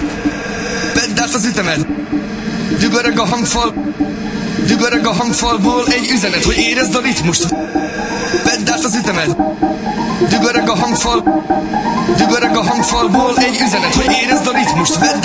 Vedd át az ütemed. Dübörög a hangfal. Dübörög a hangfalból egy üzenet, hogy érezd a ritmust. Vedd át az ütemed. Dübörög a hangfal. Dübörög a hangfalból egy üzenet, hogy érezd a ritmust. Vedd